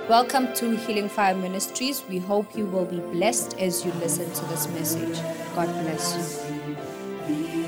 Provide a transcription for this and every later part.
Welcome to Healing Fire Ministries. We hope you will be blessed as you listen to this message. God bless you.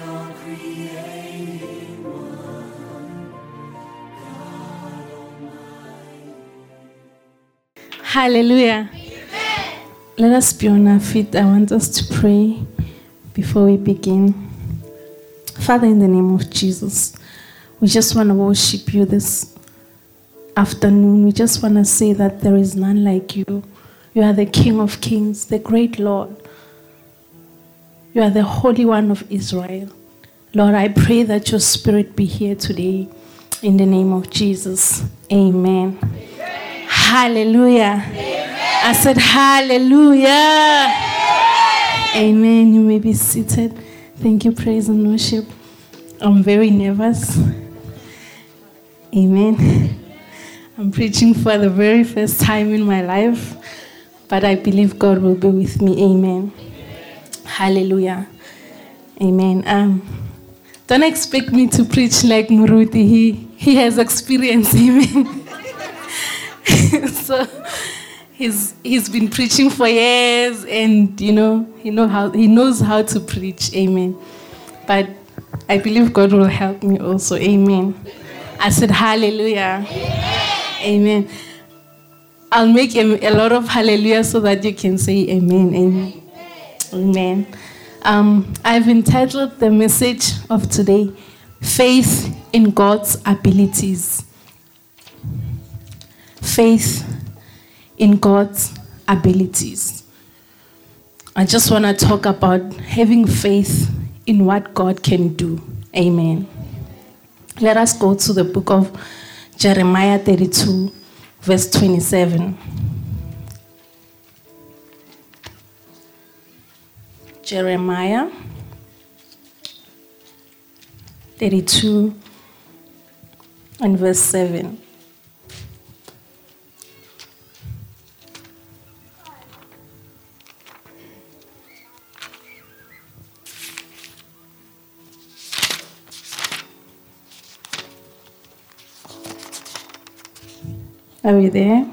Hallelujah. Amen. Let us be on our feet. I want us to pray before we begin. Father, in the name of Jesus, we just want to worship you this afternoon. We just want to say that there is none like you. You are the King of Kings, the great Lord. You are the Holy One of Israel. Lord, I pray that your Spirit be here today in the name of Jesus. Amen. Hallelujah. Amen. I said hallelujah. Amen. You may be seated. Thank you, praise and worship. I'm very nervous. Amen. I'm preaching for the very first time in my life, but I believe God will be with me. Amen. Hallelujah. Amen. Don't expect me to preach like Muruti. He has experience. Amen. So he's been preaching for years, and he knows how to preach. Amen. But I believe God will help me also. Amen. I said hallelujah. Amen. I'll make a lot of hallelujah so that you can say amen. Amen. Amen. I've entitled the message of today, Faith in God's Abilities. Faith in God's abilities. I just want to talk about having faith in what God can do. Amen. Let us go to the book of Jeremiah 32, verse 27. Jeremiah 32 and verse 7. Are we there? Amen.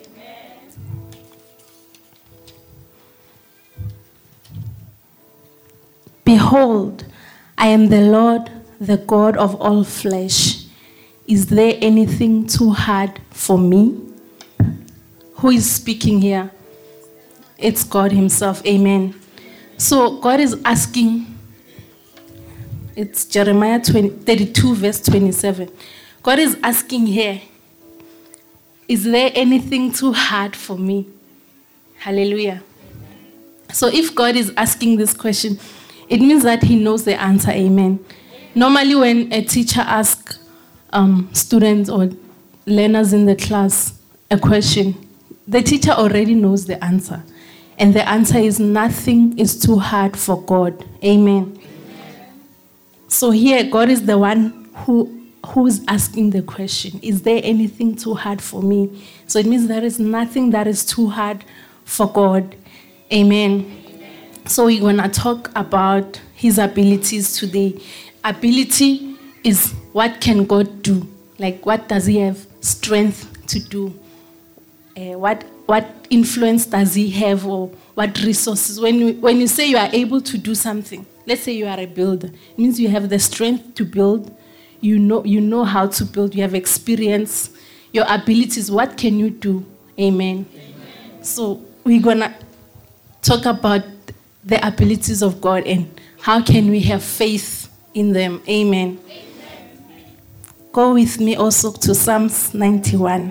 Behold, I am the Lord, the God of all flesh. Is there anything too hard for me? Who is speaking here? It's God himself. Amen. So God is asking, it's Jeremiah 32, verse 27. God is asking here, is there anything too hard for me? Hallelujah. So if God is asking this question, it means that he knows the answer. Amen. Normally when a teacher asks students or learners in the class a question, the teacher already knows the answer. And the answer is nothing is too hard for God. Amen. So here God is the one who's asking the question, is there anything too hard for me? So it means there is nothing that is too hard for God. Amen. So we're going to talk about his abilities today. Ability is what can God do? Like what does he have strength to do? What influence does he have, or what resources? When you say you are able to do something, let's say you are a builder, it means you have the strength to build. You know how to build. You have experience. Your abilities. What can you do? Amen. So we're going to talk about the abilities of God and how can we have faith in them. Amen. Go with me also to Psalms 91.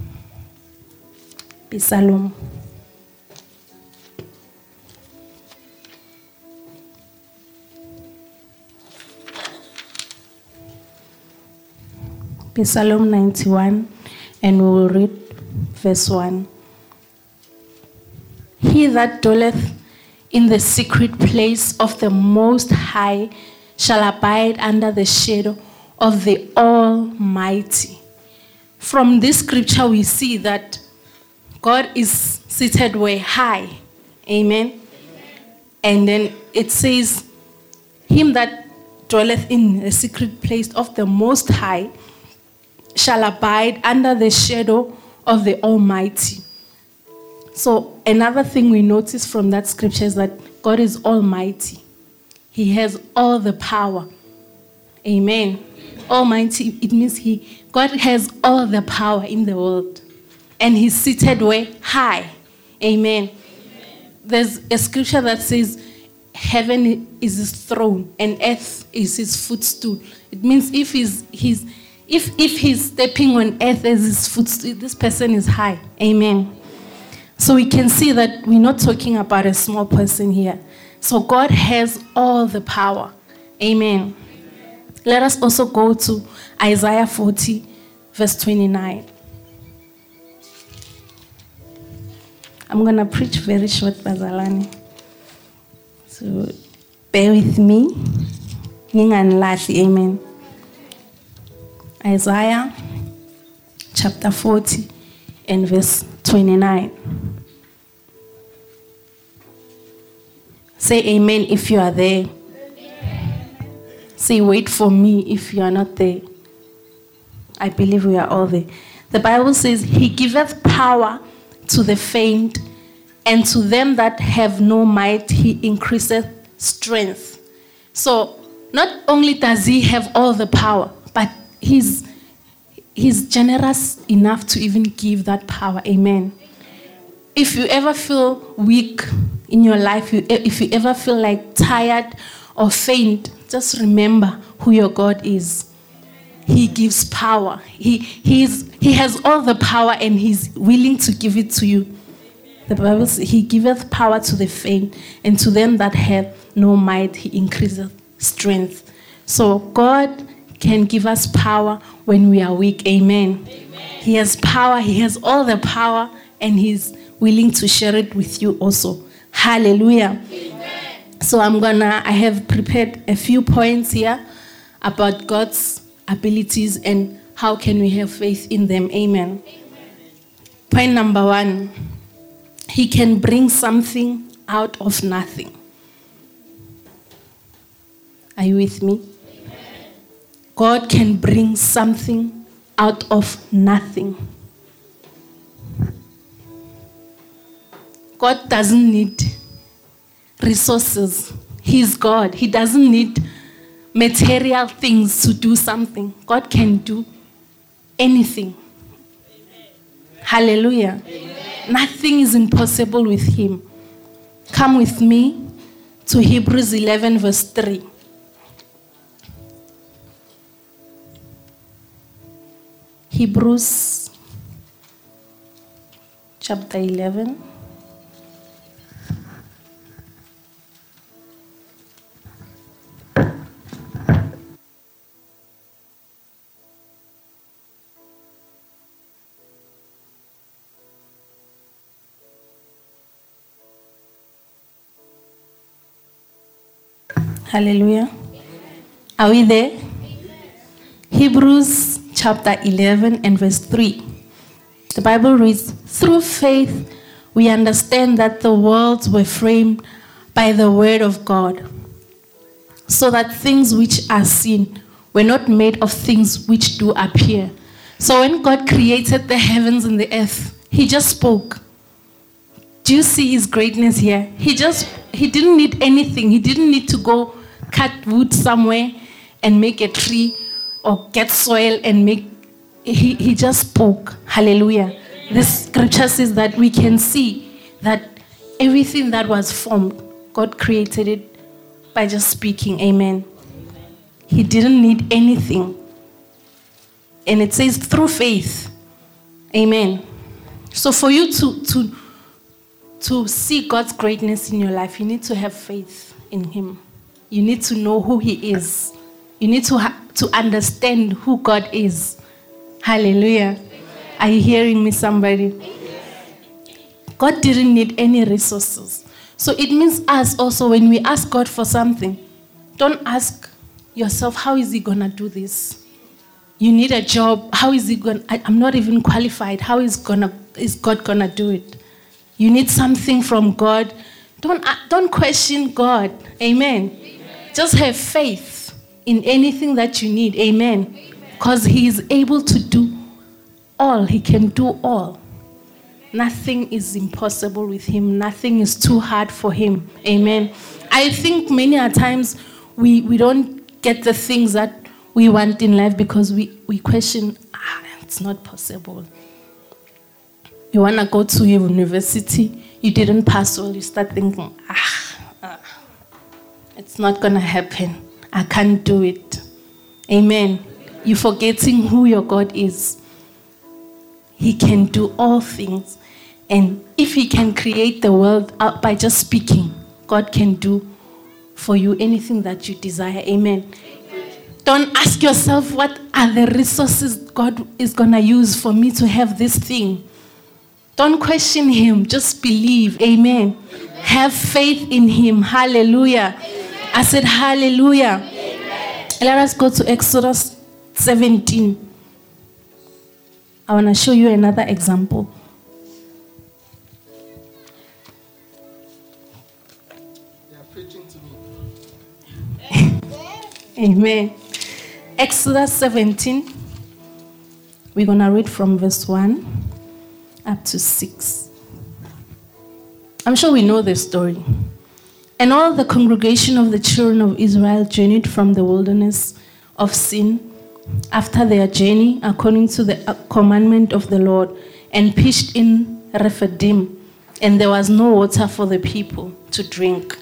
Psalm. Psalm 91, and we will read verse 1. He that dwelleth in the secret place of the Most High shall abide under the shadow of the Almighty. From this scripture we see that God is seated way high. Amen. And then it says, him that dwelleth in the secret place of the Most High shall abide under the shadow of the Almighty. So another thing we notice from that scripture is that God is almighty. He has all the power. Amen. Almighty, it means God has all the power in the world. And he's seated where? High. Amen. There's a scripture that says, heaven is his throne and earth is his footstool. It means if he's stepping on earth as his footstool, this person is high. Amen. So we can see that we're not talking about a small person here. So God has all the power. Amen. Let us also go to Isaiah 40, verse 29. I'm going to preach very short, Bazalani. So bear with me. Amen. Isaiah chapter 40 and verse 29. Say amen if you are there. Amen. Say wait for me if you are not there. I believe we are all there. The Bible says, he giveth power to the faint, and to them that have no might he increaseth strength. So not only does he have all the power, but he's generous enough to even give that power. Amen. If you ever feel weak in your life, if you ever feel like tired or faint, just remember who your God is. He gives power. He has all the power and he's willing to give it to you. The Bible says he giveth power to the faint, and to them that have no might he increaseth strength. So God can give us power when we are weak. Amen. He has power. He has all the power, and he's willing to share it with you also. Hallelujah. Amen. So I have prepared a few points here about God's abilities and how can we have faith in them. Amen. Point number 1, he can bring something out of nothing. Are you with me? Amen. God can bring something out of nothing. God doesn't need resources. He's God. He doesn't need material things to do something. God can do anything. Amen. Hallelujah. Amen. Nothing is impossible with him. Come with me to Hebrews 11 verse 3. Hebrews chapter 11. Hallelujah. Are we there? Hebrews chapter 11 and verse 3. The Bible reads, through faith we understand that the worlds were framed by the word of God, so that things which are seen were not made of things which do appear. So when God created the heavens and the earth, he just spoke. Do you see his greatness here? He didn't need anything. He didn't need to go cut wood somewhere and make a tree or get soil and make. He just spoke. Hallelujah. This scripture says that we can see that everything that was formed, God created it by just speaking. Amen. He didn't need anything. And it says through faith. Amen. So for you to see God's greatness in your life, you need to have faith in him. You need to know who he is. You need to understand who God is. Hallelujah. Are you hearing me, somebody? God didn't need any resources. So it means us also, when we ask God for something, don't ask yourself, how is he going to do this? You need a job. How is he going? I'm not even qualified. How is God going to do it? You need something from God. Don't question God. Amen. Just have faith in anything that you need. Amen. Because he is able to do all. He can do all. Nothing is impossible with him. Nothing is too hard for him. Amen. I think many a times we don't get the things that we want in life because we question, it's not possible. You want to go to university, you didn't pass well, you start thinking, it's not going to happen. I can't do it. Amen. You're forgetting who your God is. He can do all things. And if he can create the world by just speaking, God can do for you anything that you desire. Amen. Don't ask yourself, what are the resources God is going to use for me to have this thing? Don't question him. Just believe. Amen. Have faith in him. Hallelujah. I said hallelujah. Let us go to Exodus 17. I want to show you another example. They are preaching to me. Amen. Exodus 17. We're going to read from verse 1 up to 6. I'm sure we know this story. And all the congregation of the children of Israel journeyed from the wilderness of Sin after their journey, according to the commandment of the Lord, and pitched in Rephidim, and there was no water for the people to drink.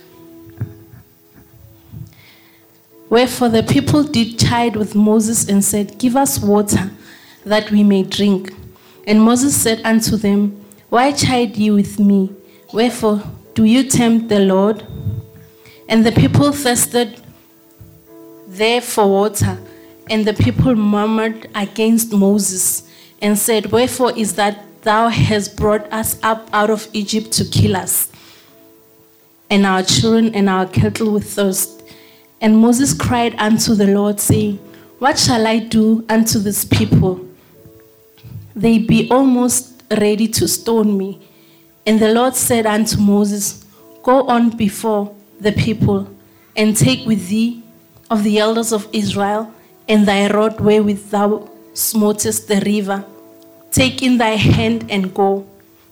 Wherefore the people did chide with Moses and said, Give us water, that we may drink. And Moses said unto them, Why chide ye with me? Wherefore do you tempt the Lord? And the people thirsted there for water. And the people murmured against Moses and said, Wherefore is that thou hast brought us up out of Egypt to kill us, and our children and our cattle with thirst? And Moses cried unto the Lord, saying, What shall I do unto this people? They be almost ready to stone me. And the Lord said unto Moses, Go on before the people, and take with thee of the elders of Israel, and thy rod wherewith thou smotest the river. Take in thy hand and go.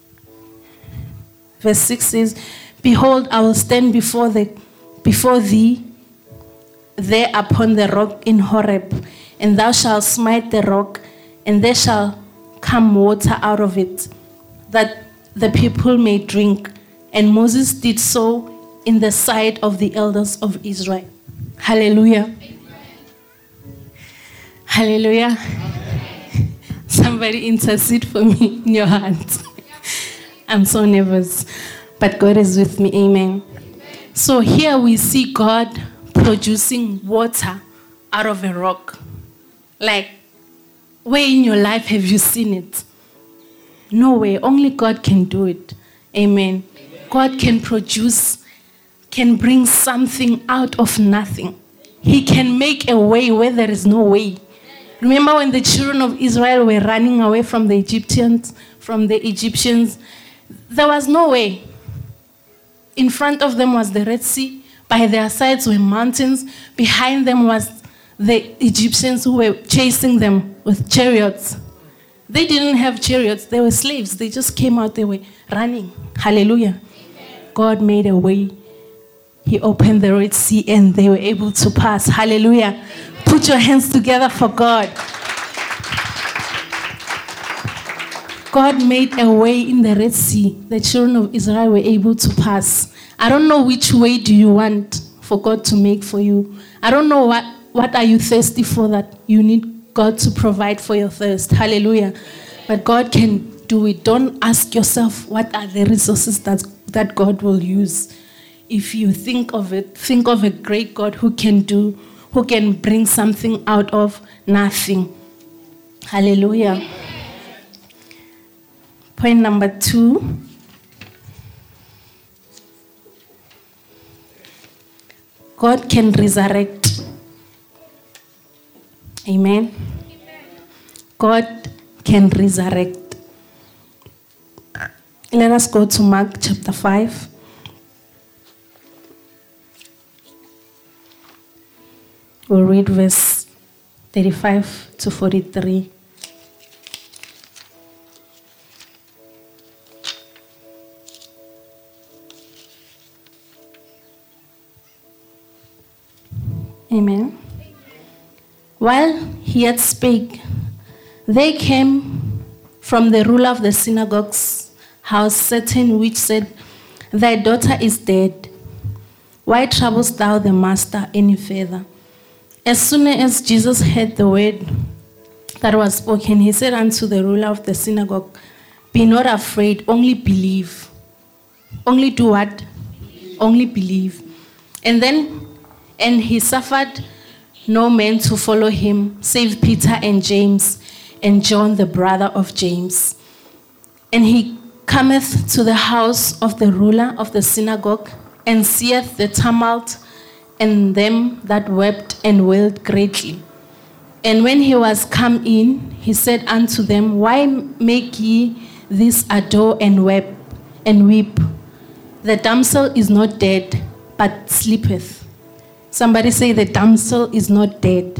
Verse 6 says, Behold, I will stand before thee there upon the rock in Horeb, and thou shalt smite the rock, and there shall come water out of it, that the people may drink. And Moses did so in the sight of the elders of Israel. Hallelujah. Hallelujah. Somebody intercede for me in your heart. I'm so nervous, but God is with me. Amen. So here we see God producing water out of a rock. Like, where in your life have you seen it? No way. Only God can do it. Amen. God can produce, can bring something out of nothing. He can make a way where there is no way. Remember when the children of Israel were running away from the Egyptians, there was no way. In front of them was the Red Sea. By their sides were mountains. Behind them was the Egyptians who were chasing them with chariots. They didn't have chariots. They were slaves. They just came out. They were running. Hallelujah. Amen. God made a way. He opened the Red Sea and they were able to pass. Hallelujah. Amen. Put your hands together for God. God made a way in the Red Sea. The children of Israel were able to pass. I don't know which way do you want for God to make for you. I don't know what are you thirsty for that you need God to provide for your thirst. Hallelujah. But God can do it. Don't ask yourself what are the resources that God will use. If you think of it, think of a great God who can bring something out of nothing. Hallelujah. Point number 2. God can resurrect. Amen. God can resurrect. Let us go to Mark chapter 5. We'll read verse 35 to 43. Amen. While he yet spake, there came from the ruler of the synagogue's house certain which said, Thy daughter is dead. Why troublest thou the master any further? As soon as Jesus heard the word that was spoken, he said unto the ruler of the synagogue, Be not afraid, only believe. Only do what? Only believe. And he suffered no man to follow him, save Peter and James and John, the brother of James. And he cometh to the house of the ruler of the synagogue, and seeth the tumult, and them that wept and wailed greatly. And when he was come in, he said unto them, Why make ye this ado and weep? The damsel is not dead, but sleepeth. Somebody say, the damsel is not dead,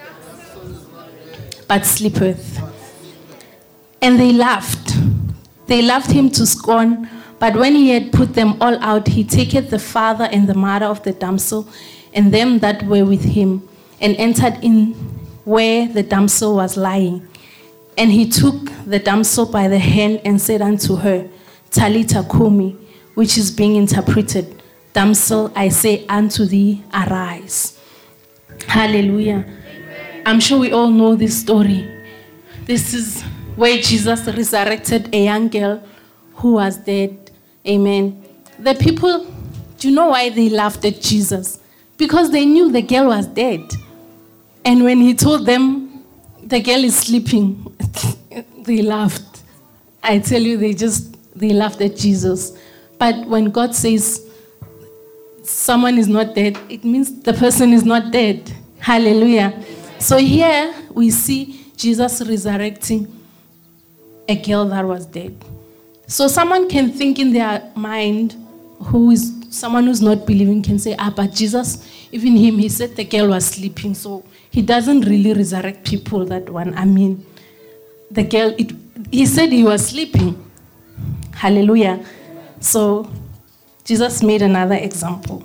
but sleepeth. And they laughed. They laughed him to scorn. But when he had put them all out, he taketh the father and the mother of the damsel and them that were with him, and entered in where the damsel was lying. And he took the damsel by the hand and said unto her, Talita Kumi, which is being interpreted, Damsel, I say unto thee, arise. Hallelujah. I'm sure we all know this story. This is where Jesus resurrected a young girl who was dead. Amen. The people, do you know why they laughed at Jesus? Because they knew the girl was dead. And when he told them the girl is sleeping, they laughed. I tell you, they laughed at Jesus. But when God says someone is not dead, it means the person is not dead. Hallelujah. So here we see Jesus resurrecting a girl that was dead. So someone can think in their mind, someone who's not believing can say, but Jesus, even him, he said the girl was sleeping, so he doesn't really resurrect people, that one. I mean, the girl, he said he was sleeping. Hallelujah. So Jesus made another example.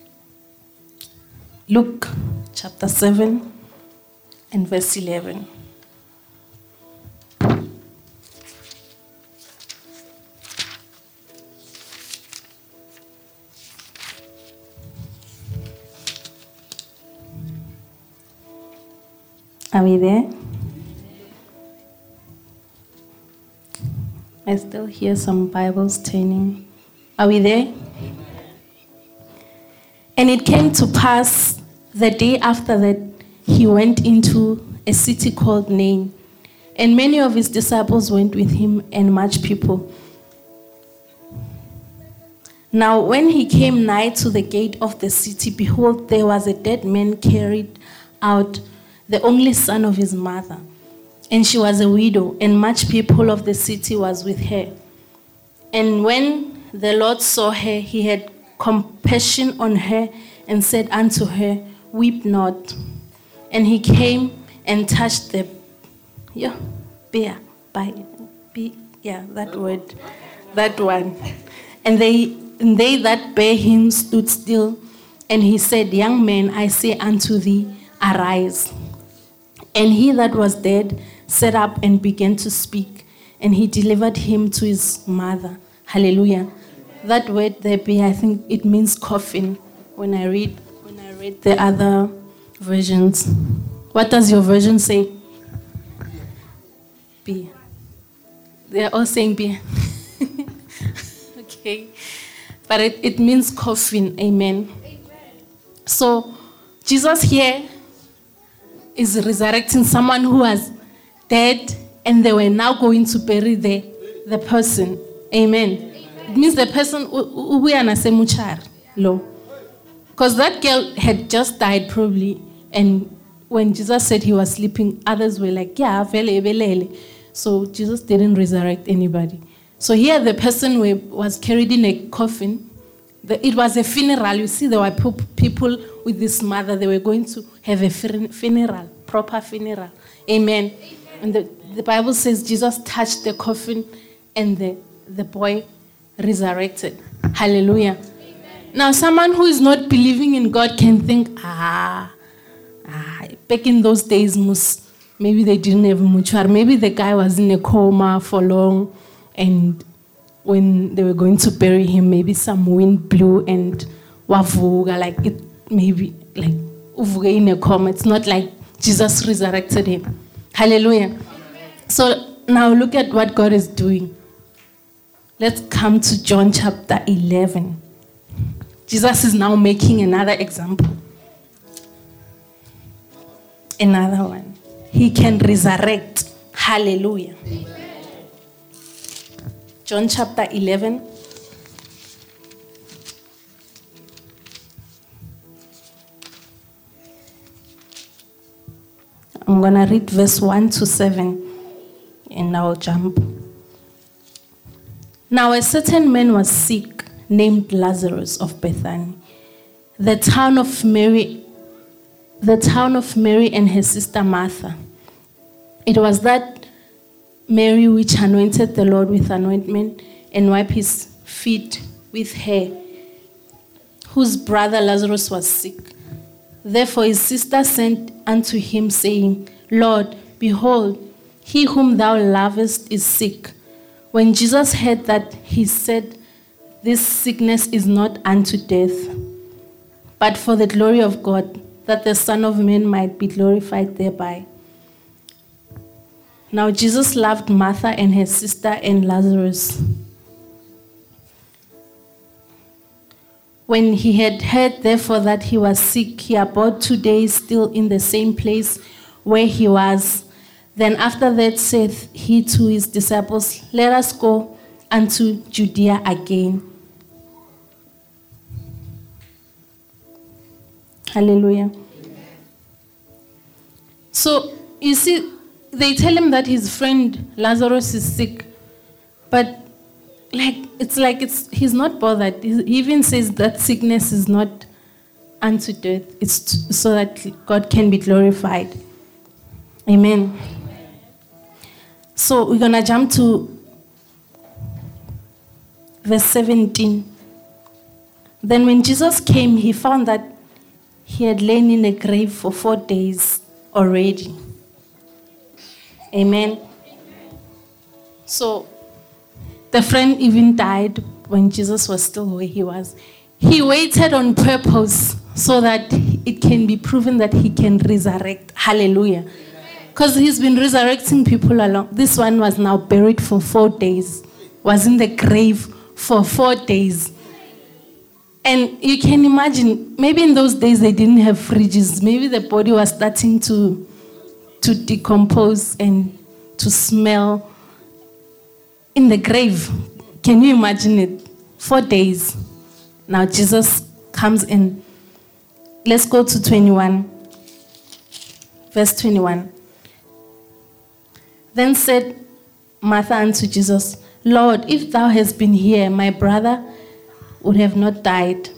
Luke chapter 7 and verse 11. Are we there? I still hear some Bibles turning. Are we there? And it came to pass the day after that he went into a city called Nain, and many of his disciples went with him, and much people. Now when he came nigh to the gate of the city, behold, there was a dead man carried out, the only son of his mother. And she was a widow, and much people of the city was with her. And when the Lord saw her, he had compassion on her, and said unto her, Weep not. And he came and touched that one. And they that bare him stood still. And he said, Young man, I say unto thee, arise. And he that was dead sat up and began to speak, and he delivered him to his mother. Hallelujah. That word there, I think it means coffin when I read the other versions. What does your version say? Beer. They are all saying beer. Okay. But it means coffin. Amen. So Jesus here is resurrecting someone who was dead, and they were now going to bury the person. Amen. It means the person who because that girl had just died probably, and when Jesus said he was sleeping, others were like, yeah, vele, vele. So Jesus didn't resurrect anybody. So here the person was carried in a coffin. It was a funeral. You see, there were people with this mother. They were going to have a funeral, proper funeral. Amen. And the Bible says Jesus touched the coffin, and the boy resurrected. Hallelujah. Amen. Now, someone who is not believing in God can think, Back in those days, maybe they didn't have mortuary. Maybe the guy was in a coma for long, and when they were going to bury him, maybe some wind blew and wavuga, like it maybe like uvuga in a coma. It's not like Jesus resurrected him. Hallelujah. So now look at what God is doing. Let's come to John chapter 11. Jesus is now making another example. Another one. He can resurrect. Hallelujah. John chapter 11. I'm going to read verse 1 to 7 and I'll jump. Now a certain man was sick named Lazarus of Bethany, the town of Mary and her sister Martha. It was that Mary which anointed the Lord with anointment and wiped his feet with hair, whose brother Lazarus was sick. Therefore his sister sent unto him, saying, Lord, behold, he whom thou lovest is sick. When Jesus heard that, he said, This sickness is not unto death, but for the glory of God, that the Son of Man might be glorified thereby. Now Jesus loved Martha and her sister and Lazarus. When he had heard, therefore, that he was sick, he abode 2 days still in the same place where he was. Then after that saith he to his disciples, Let us go unto Judea again. Hallelujah. So, you see, they tell him that his friend Lazarus is sick, but he's not bothered. He even says that sickness is not unto death. It's so that God can be glorified. Amen. So we're going to jump to verse 17. Then when Jesus came, he found that he had lain in a grave for 4 days already. Amen. So the friend even died when Jesus was still where he was. He waited on purpose so that it can be proven that he can resurrect. Hallelujah. Because he's been resurrecting people along. This one was now buried for 4 days, was in the grave for 4 days. And you can imagine, maybe in those days they didn't have fridges. Maybe the body was starting to decompose and to smell in the grave. Can you imagine it? 4 days. Now Jesus comes in. Let's go to 21. Verse 21. Then said Martha unto Jesus, Lord, if thou hadst been here, my brother would have not died.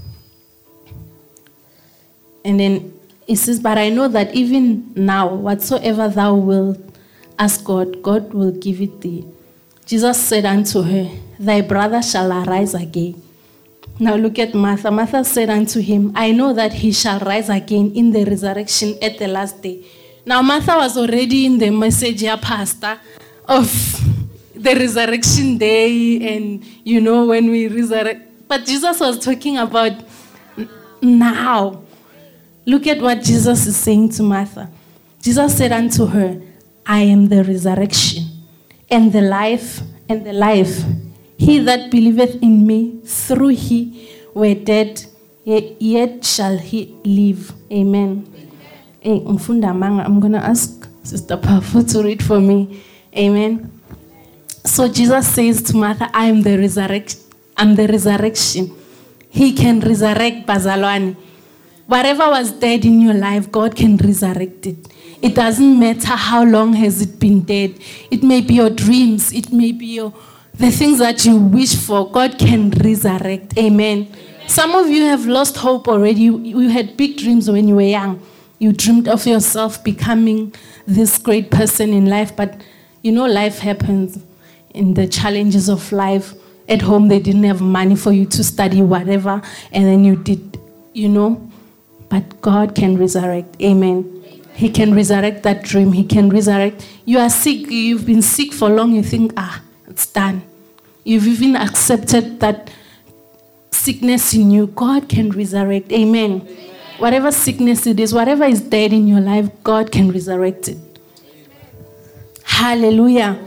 And then it says, but I know that even now, whatsoever thou wilt ask God, God will give it thee. Jesus said unto her, thy brother shall arise again. Now look at Martha. Martha said unto him, I know that he shall rise again in the resurrection at the last day. Now Martha was already in the message here, pastor, of the resurrection day and, when we resurrect. But Jesus was talking about now. Look at what Jesus is saying to Martha. Jesus said unto her, I am the resurrection and the life and the life. He that believeth in me, through he were dead, yet shall he live. Amen. I'm going to ask Sister Pafu to read for me. Amen. So Jesus says to Martha, I am the resurrection. I'm the resurrection. He can resurrect Bazalwane. Whatever was dead in your life, God can resurrect it. It doesn't matter how long has it been dead. It may be your dreams. It may be the things that you wish for. God can resurrect. Amen. Some of you have lost hope already. You had big dreams when you were young. You dreamed of yourself becoming this great person in life. But, life happens in the challenges of life. At home, they didn't have money for you to study whatever. And then you did, but God can resurrect. Amen. He can resurrect that dream. He can resurrect. You are sick. You've been sick for long. You think, it's done. You've even accepted that sickness in you. God can resurrect. Amen. Whatever sickness it is, whatever is dead in your life, God can resurrect it. Hallelujah.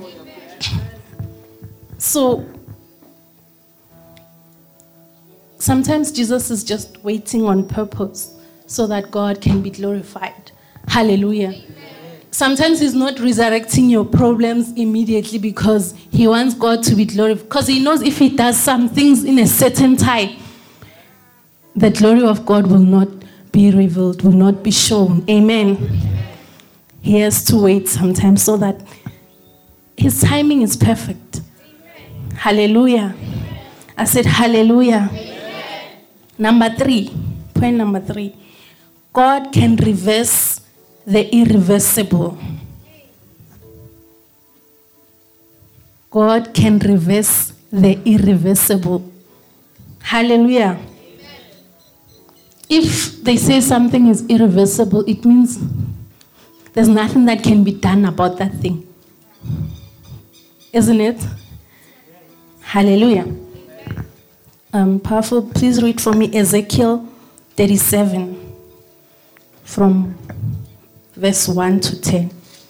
So, sometimes Jesus is just waiting on purpose so that God can be glorified. Hallelujah. Sometimes he's not resurrecting your problems immediately because he wants God to be glorified. Because he knows if he does some things in a certain time, the glory of God will not be revealed, will not be shown. Amen. He has to wait sometimes so that his timing is perfect. Hallelujah. I said hallelujah. Number 3. Point number 3. God can reverse the irreversible. God can reverse the irreversible. Hallelujah. If they say something is irreversible, it means there's nothing that can be done about that thing. Isn't it? Hallelujah. Powerful, please read for me Ezekiel 37 from verse 1 to 10.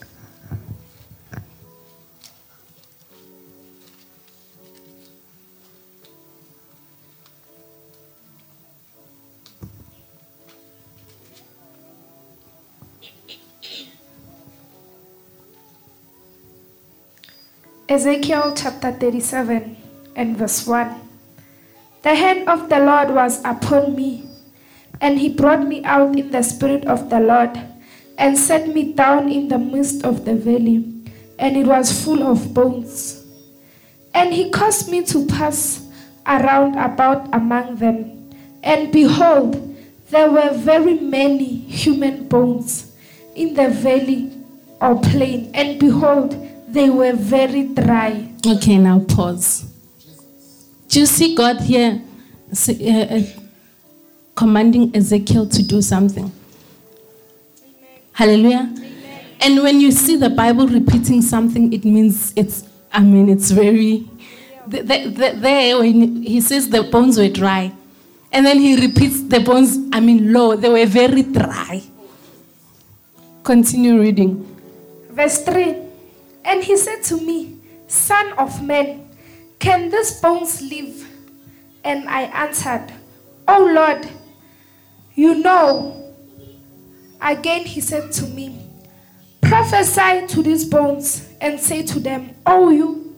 Ezekiel chapter 37 and verse 1. The hand of the Lord was upon me, and he brought me out in the spirit of the Lord, and set me down in the midst of the valley, and it was full of bones. And he caused me to pass around about among them, and behold, there were very many human bones in the valley or plain, and behold, they were very dry. Okay, now pause. Do you see God here commanding Ezekiel to do something? Hallelujah. Amen. And when you see the Bible repeating something, it means it's very... There, when he says the bones were dry, and then he repeats the bones, low, they were very dry. Continue reading. Verse 3. And he said to me, Son of man, can these bones live? And I answered, O Lord, you know. Again he said to me, prophesy to these bones and say to them, O you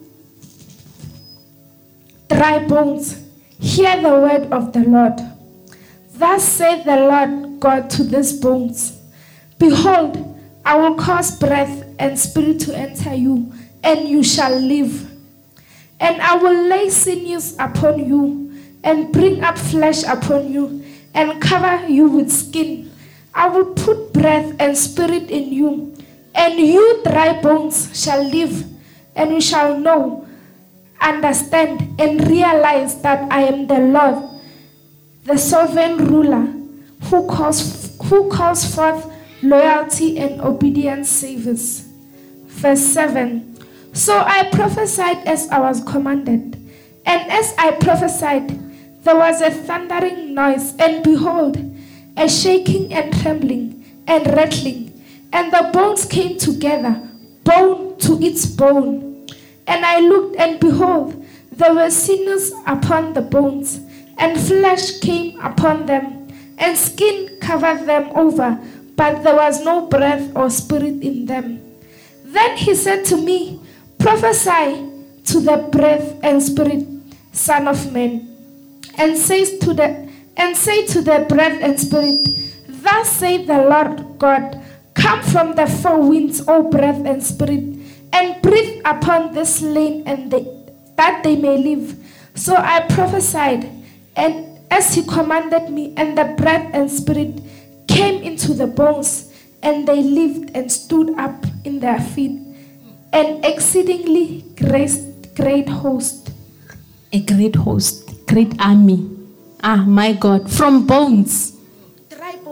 dry bones, hear the word of the Lord. Thus saith the Lord God to these bones, behold, I will cause breath and spirit to enter you, and you shall live. And I will lay sinews upon you, and bring up flesh upon you, and cover you with skin. I will put breath and spirit in you, and you dry bones shall live, and you shall know, understand, and realize that I am the Lord, the sovereign ruler, who calls forth loyalty and obedient service. Verse 7. So I prophesied as I was commanded, and as I prophesied, there was a thundering noise, and behold, a shaking and trembling and rattling, and the bones came together, bone to its bone. And I looked, and behold, there were sinews upon the bones, and flesh came upon them, and skin covered them over, but there was no breath or spirit in them. Then he said to me, prophesy to the breath and spirit, Son of man, and say to the breath and spirit, thus saith the Lord God, come from the four winds, O breath and spirit, and breathe upon this slain, and that they may live. So I prophesied, and as he commanded me, and the breath and spirit came into the bones, and they lived and stood up in their feet, an exceedingly great host. A great army. Ah, my God, from bones. Dry bones.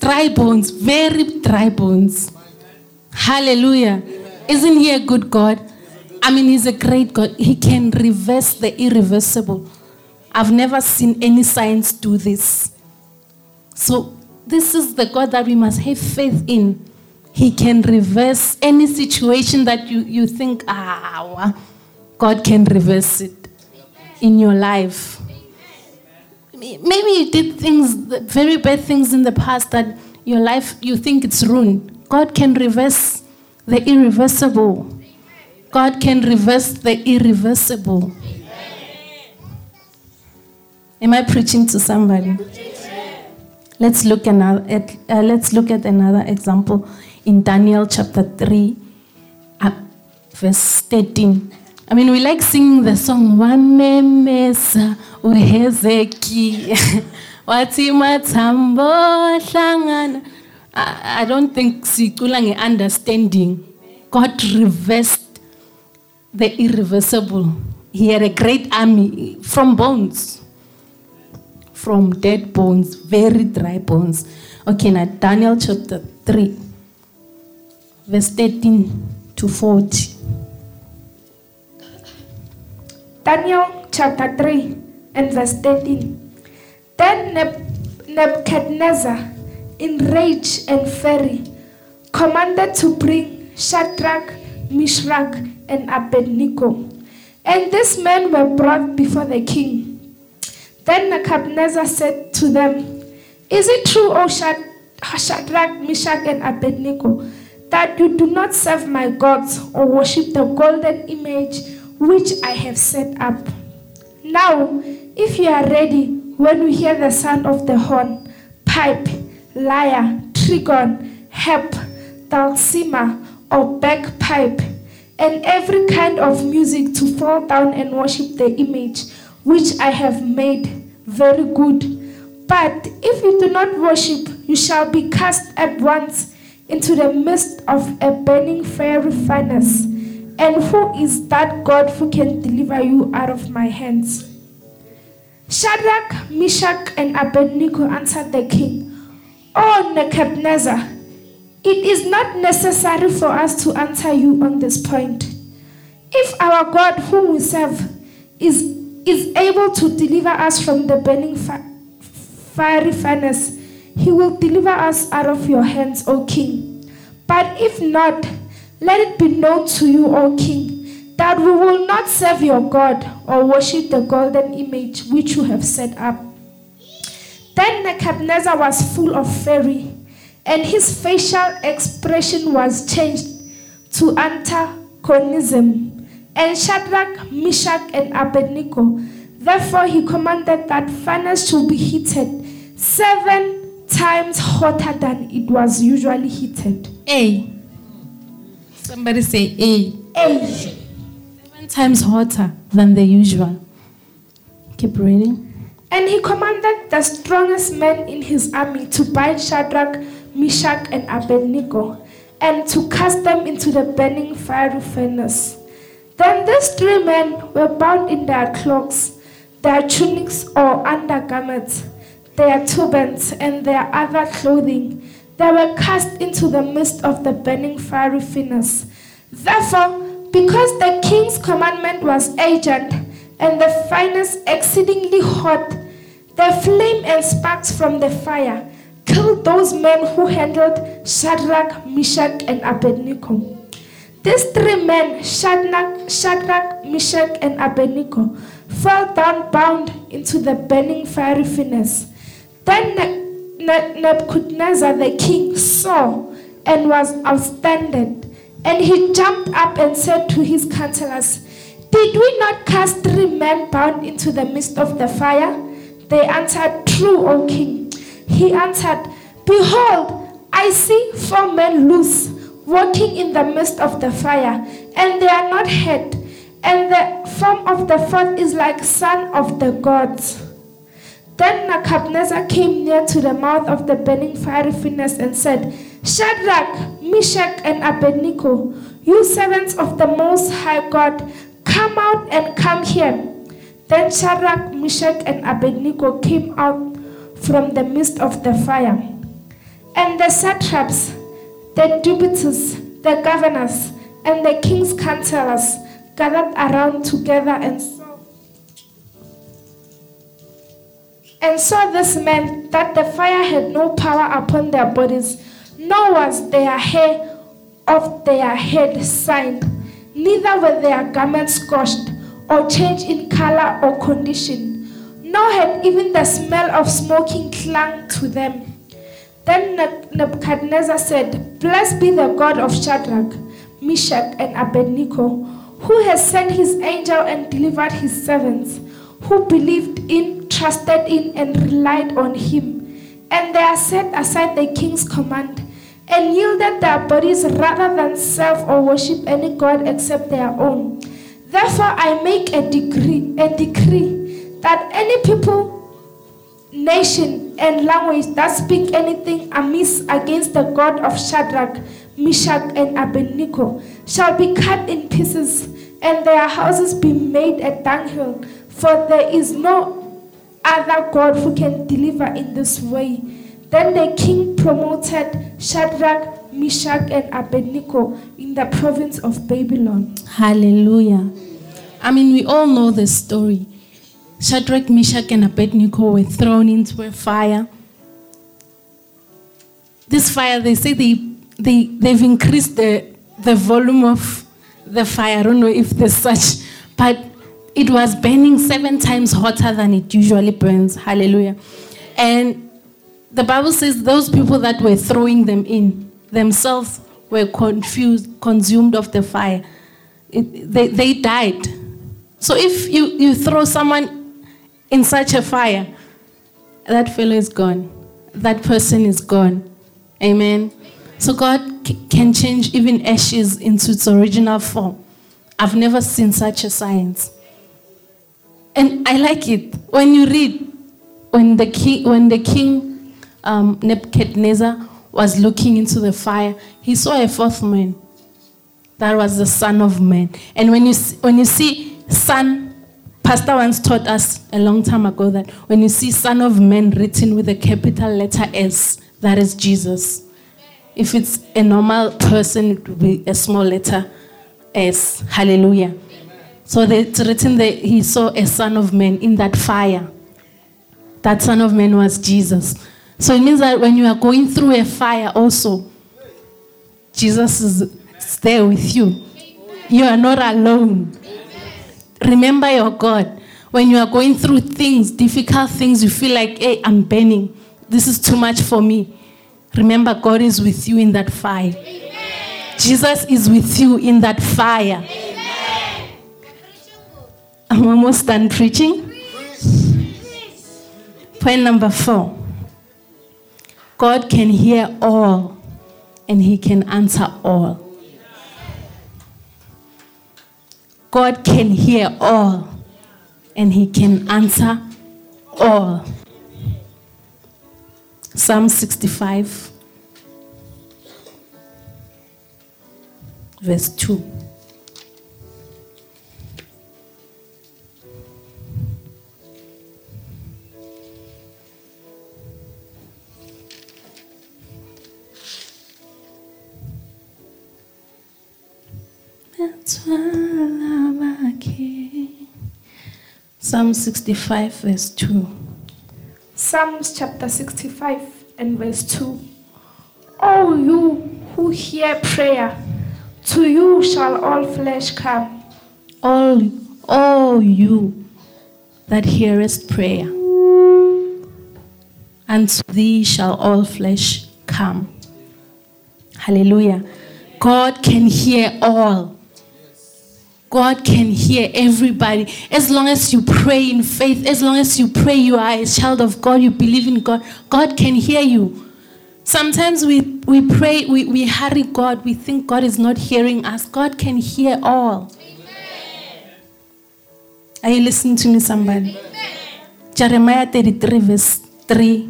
dry bones, very dry bones. Hallelujah. Isn't he a good God? I mean, he's a great God. He can reverse the irreversible. I've never seen any science do this. So this is the God that we must have faith in. He can reverse any situation that you think, God can reverse it in your life. Maybe you did things, very bad things in the past that your life, you think it's ruined. God can reverse the irreversible. God can reverse the irreversible. Am I preaching to somebody? Let's look at another example in Daniel chapter 3, verse 13. I mean, we like singing the song, Wamemesa uhezeki, Wati matambo hlangana. I don't think sikulange understanding. God reversed the irreversible. He had a great army from bones. From dead bones, very dry bones. Okay, now Daniel chapter 3, verse 13 to 40. Daniel chapter 3 and verse 13. Then Nebuchadnezzar, in rage and fury, commanded to bring Shadrach, Meshach, and Abednego. And these men were brought before the king. Then Nebuchadnezzar said to them, Is it true, O Shadrach, Meshach, and Abednego, that you do not serve my gods or worship the golden image which I have set up? Now, if you are ready, when you hear the sound of the horn, pipe, lyre, trigon, harp, dulcimer, or bagpipe, and every kind of music, to fall down and worship the image which I have made, very good. But if you do not worship, you shall be cast at once into the midst of a burning fiery furnace. And who is that God who can deliver you out of my hands? Shadrach, Meshach, and Abednego answered the king, O Nebuchadnezzar, it is not necessary for us to answer you on this point. If our God whom we serve is able to deliver us from the burning fiery furnace, he will deliver us out of your hands, O king. But if not, let it be known to you, O king, that we will not serve your God or worship the golden image which you have set up. Then Nebuchadnezzar was full of fury, and his facial expression was changed to antagonism. And Shadrach, Meshach, and Abednego, therefore he commanded that furnace should be heated 7 times hotter than it was usually heated. A. Somebody say A. A. 7 times hotter than the usual. Keep reading. And he commanded the strongest men in his army to bind Shadrach, Meshach, and Abednego, and to cast them into the burning fiery furnace. Then these 3 men were bound in their cloaks, their tunics or undergarments, their turbans, and their other clothing. They were cast into the midst of the burning fiery furnace. Therefore, because the king's commandment was urgent, and the furnace exceedingly hot, the flame and sparks from the fire killed those men who handled Shadrach, Meshach, and Abednego. These 3 men, Shadrach, Meshach, and Abednego, fell down bound into the burning fiery furnace. Then Nebuchadnezzar the king saw and was astounded, and he jumped up and said to his counselors, Did we not cast 3 men bound into the midst of the fire? They answered, True, O king. He answered, Behold, I see 4 men loose, walking in the midst of the fire, and they are not hurt, and the form of the 4th is like son of the gods. Then Nebuchadnezzar came near to the mouth of the burning fiery furnace and said, Shadrach, Meshach, and Abednego, you servants of the Most High God, come out and come here. Then Shadrach, Meshach, and Abednego came out from the midst of the fire. And the satraps, the deputies, the governors, and the king's counselors gathered around together and saw this man, that the fire had no power upon their bodies, nor was their hair of their head signed, neither were their garments scorched, or changed in color or condition, nor had even the smell of smoking clung to them. Then Nebuchadnezzar said, "Blessed be the God of Shadrach, Meshach, and Abednego, who has sent his angel and delivered his servants, who believed in, trusted in, and relied on him. And they set aside the king's command, and yielded their bodies rather than serve or worship any god except their own. Therefore I make a decree that any people, nation, and language that speak anything amiss against the God of Shadrach, Meshach, and Abednego shall be cut in pieces, and their houses be made a dunghill, for there is no other God who can deliver in this way." Then the king promoted Shadrach, Meshach, and Abednego in the province of Babylon. Hallelujah. I mean, we all know the story. Shadrach, Meshach, and Abednego were thrown into a fire. This fire, they say they've increased the volume of the fire. I don't know if there's such, but it was burning 7 times hotter than it usually burns. Hallelujah. And the Bible says those people that were throwing them in themselves were consumed of the fire. They died. So if you throw someone in such a fire, that fellow is gone. That person is gone. Amen. So God can change even ashes into its original form. I've never seen such a science. And I like it. When you read, when the king Nebuchadnezzar was looking into the fire, he saw a 4th man. That was the Son of Man. And when you see Son, Pastor once taught us a long time ago that when you see Son of Man written with a capital letter S, that is Jesus. If it's a normal person, it would be a small letter S. Hallelujah. So it's written that he saw a Son of Man in that fire. That Son of Man was Jesus. So it means that when you are going through a fire also, Jesus is there with you. You are not alone. Remember your God. When you are going through things, difficult things, you feel like, hey, I'm burning. This is too much for me. Remember, God is with you in that fire. Amen. Jesus is with you in that fire. Amen. I'm almost done preaching. Point number 4. God can hear all and he can answer all. God can hear all and he can answer all. Psalm 65, verse 2. Psalm 65, verse 2. Psalms chapter 65 and verse 2. O you who hear prayer, to you shall all flesh come. All you that hearest prayer, and to thee shall all flesh come. Hallelujah. God can hear all. God can hear everybody. As long as you pray in faith, as long as you pray you are a child of God, you believe in God, God can hear you. Sometimes we pray, we hurry God, we think God is not hearing us. God can hear all. Amen. Are you listening to me, somebody? Amen. Jeremiah 33, verse 3.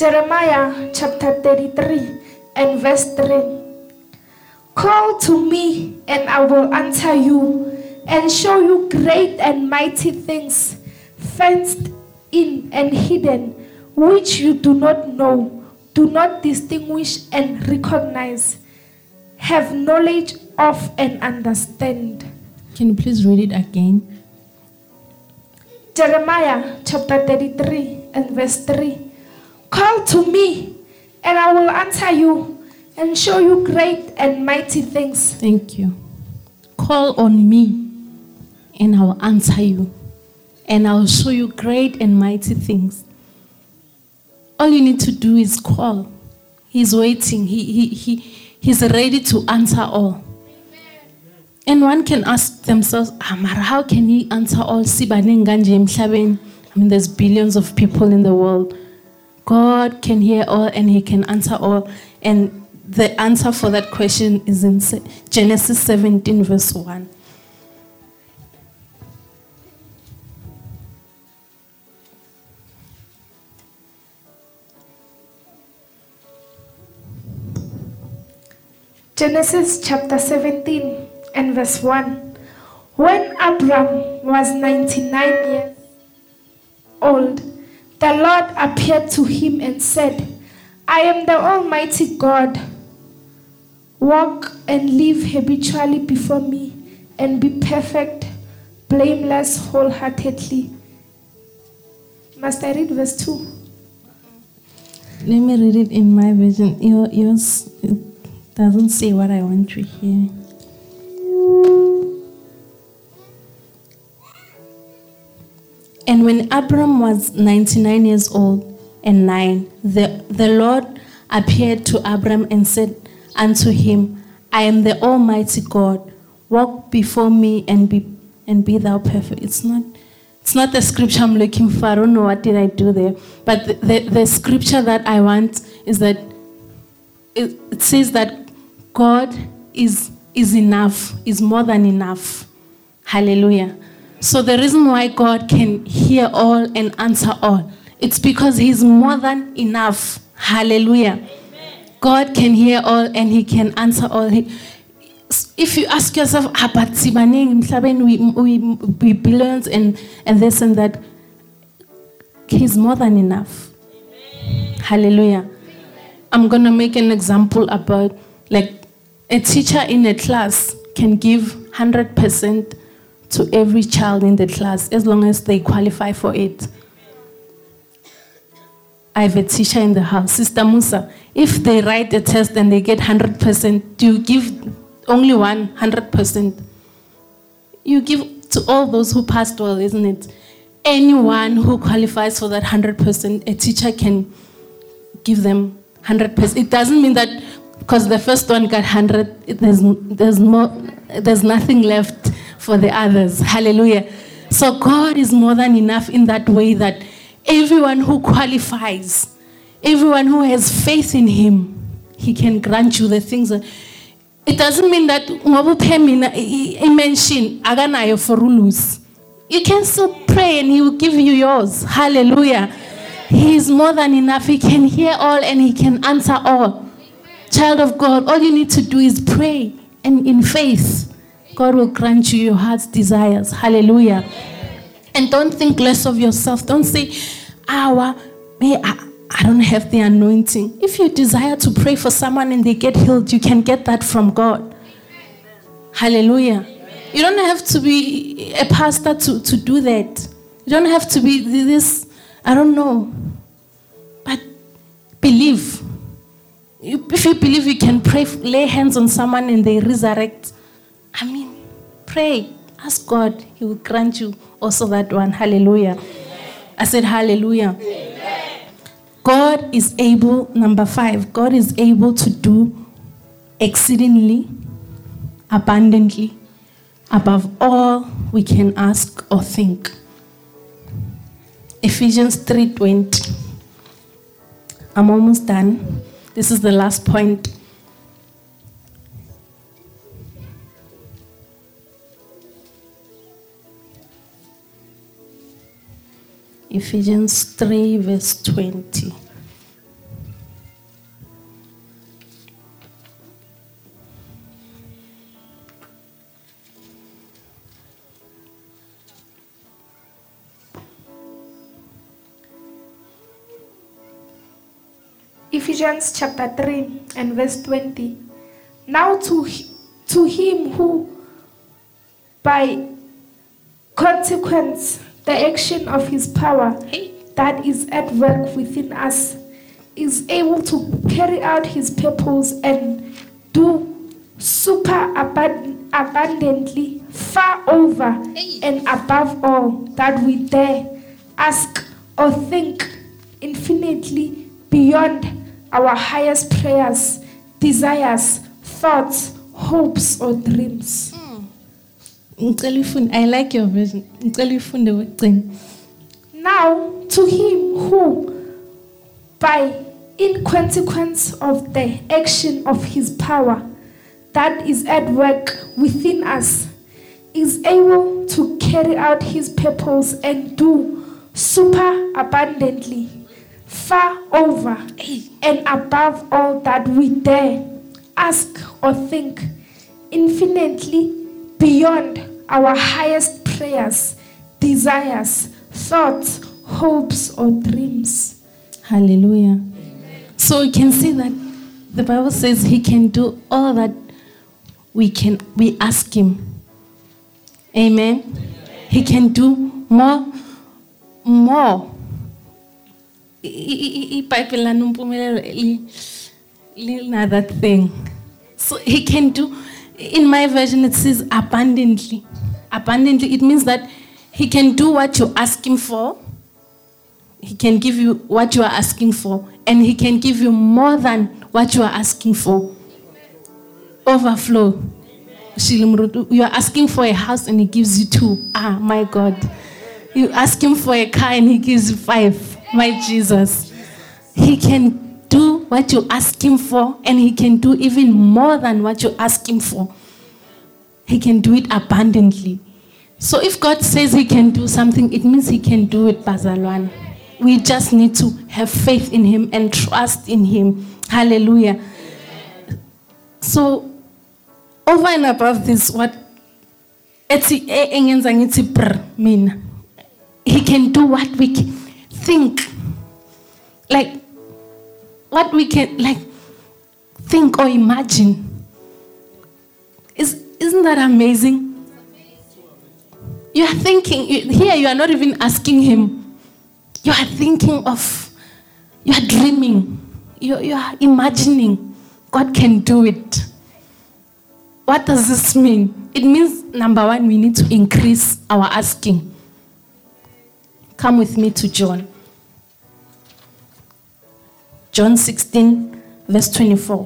Jeremiah chapter 33 and verse 3. Call to me, and I will answer you, and show you great and mighty things, fenced in and hidden, which you do not know, do not distinguish and recognize, have knowledge of and understand. Can you please read it again? Jeremiah chapter 33 and verse 3. Call to me, and I will answer you, and show you great and mighty things. Thank you. Call on me, and I will answer you, and I will show you great and mighty things. All you need to do is call. He's waiting. He's ready to answer all. And one can ask themselves, how can he answer all? I mean, there's billions of people in the world. God can hear all and he can answer all. And the answer for that question is in Genesis 17 verse 1. Genesis chapter 17 and verse 1. When Abram was 99 years old, the Lord appeared to him and said, I am the Almighty God. Walk and live habitually before me, and be perfect, blameless, wholeheartedly. Must I read verse 2? Let me read it in my version. Yours doesn't say what I want to hear. And when Abram was 99 years old and 9, the Lord appeared to Abram and said unto him, I am the Almighty God. Walk before me and be thou perfect. It's not the scripture I'm looking for. I don't know what did I do there. But the scripture that I want is that it says that God is enough, is more than enough. Hallelujah. So the reason why God can hear all and answer all, it's because he's more than enough. Hallelujah. Amen. God can hear all and he can answer all. If you ask yourself, we billions and this and that, he's more than enough. Amen. Hallelujah. Amen. I'm going to make an example about, like, a teacher in a class can give 100% to every child in the class as long as they qualify for it. I have a teacher in the house, Sister Musa. If they write a test and they get 100%, do you give only 100%? You give to all those who passed well, isn't it? Anyone who qualifies for that 100%, a teacher can give them 100%. It doesn't mean that because the first one got 100, there's nothing left for the others. Hallelujah. So God is more than enough in that way that everyone who qualifies, everyone who has faith in him, he can grant you the things. It doesn't mean that you can still pray and he will give you yours. Hallelujah. He is more than enough. He can hear all and he can answer all. Child of God, all you need to do is pray, and in faith, God will grant you your heart's desires. Hallelujah. And don't think less of yourself. Don't say, I don't have the anointing. If you desire to pray for someone and they get healed, you can get that from God. Hallelujah. You don't have to be a pastor to do that. You don't have to be this, I don't know. But believe. If you believe you can pray, lay hands on someone and they resurrect, pray. Ask God. He will grant you also that one. Hallelujah. Amen. I said hallelujah. Amen. God is able, number 5, God is able to do exceedingly, abundantly, above all we can ask or think. Ephesians 3:20. I'm almost done. This is the last point. Ephesians 3 verse 20. Ephesians chapter 3 and verse 20. Now to him who by consequence the action of his power that is at work within us is able to carry out his purpose and do super abundantly far over and above all that we dare ask or think, infinitely beyond our highest prayers, desires, thoughts, hopes, or dreams. I like your version. Now, to him who, by in consequence of the action of his power that is at work within us, is able to carry out his purpose and do super abundantly, far over and above all that we dare ask or think, infinitely beyond our highest prayers, desires, thoughts, hopes, or dreams. Hallelujah. So you can see that the Bible says he can do all that we ask him. Amen. He can do more. Another thing. So he can do, in my version it says abundantly. Abundantly, it means that he can do what you ask him for. He can give you what you are asking for. And he can give you more than what you are asking for. Overflow. You are asking for a house and he gives you 2. Ah, my God. You ask him for a car and he gives you 5. My Jesus. He can do what you ask him for, and he can do even more than what you ask him for. He can do it abundantly. So if God says he can do something, it means he can do it, Bazalwane. We just need to have faith in him and trust in him. Hallelujah. So over and above this, he can do what we can think. Like what we can think or imagine. Isn't that amazing? You are thinking, here you are not even asking him. You are thinking of, you are dreaming, you are imagining. God can do it. What does this mean? It means, number one, we need to increase our asking. Come with me to John. John 16, verse 24.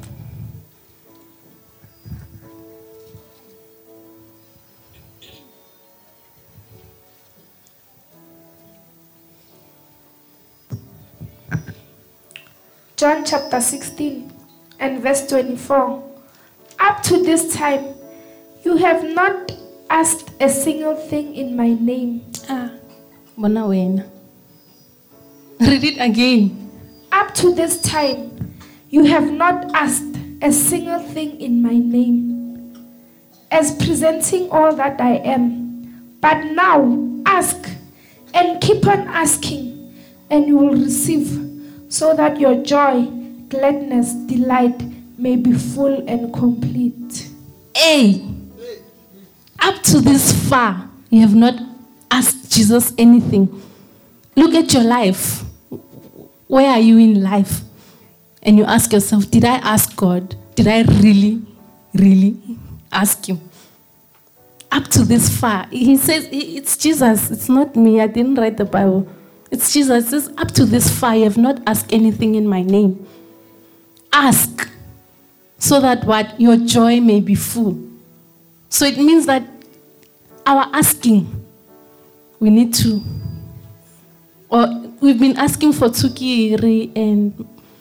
John chapter 16 and verse 24. Up to this time, you have not asked a single thing in my name. Read it again. Up to this time, you have not asked a single thing in my name, as presenting all that I am. But now ask and keep on asking, and you will receive, so that your joy, gladness, delight may be full and complete. Hey, up to this far, you have not asked Jesus anything. Look at your life. Where are you in life? And you ask yourself, did I ask God? Did I really, really ask him? Up to this far, he says, it's Jesus. It's not me. I didn't write the Bible. It's Jesus. It says, up to this far, you have not asked anything in my name. Ask, so that what? Your joy may be full. So it means that our asking, we need to, or we've been asking for Tsukiri and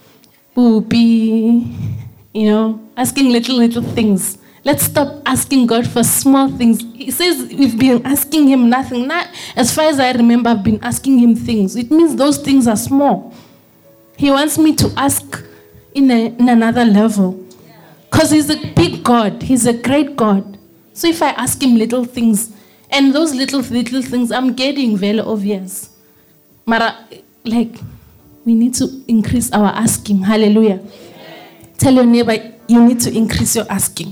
Bubi, asking little things. Let's stop asking God for small things. He says we've been asking him nothing. Not, as far as I remember, I've been asking him things. It means those things are small. He wants me to ask in another level. Because he's a big God. He's a great God. So if I ask him little things, and those little things, I'm getting very obvious. Mara, we we need to increase our asking. Hallelujah. Tell your neighbor, you need to increase your asking.